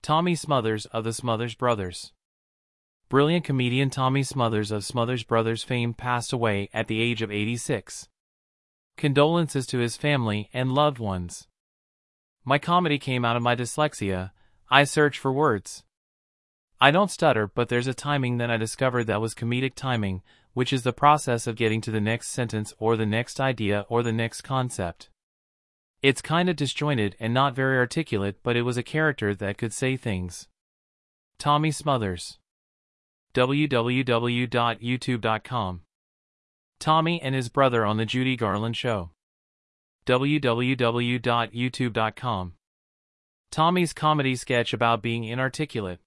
Tommy Smothers of the Smothers Brothers. Brilliant comedian Tommy Smothers of Smothers Brothers fame passed away at the age of 86. Condolences to his family and loved ones. My comedy came out of my dyslexia. I search for words. I don't stutter, but there's a timing that I discovered that was comedic timing, which is the process of getting to the next sentence or the next idea or the next concept. It's kinda disjointed and not very articulate, but it was a character that could say things. Tommy Smothers. www.youtube.com. Tommy and his brother on the Judy Garland Show. www.youtube.com. Tommy's comedy sketch about being inarticulate.